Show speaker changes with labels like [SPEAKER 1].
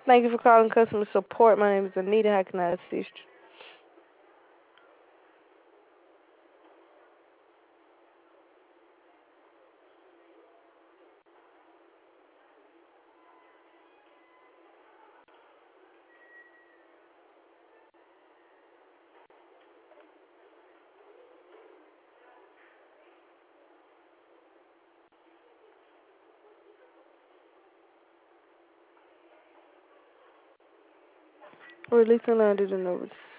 [SPEAKER 1] Thank you for calling customer support. My name is Anita. How can I assist you? Releasing under the numbers.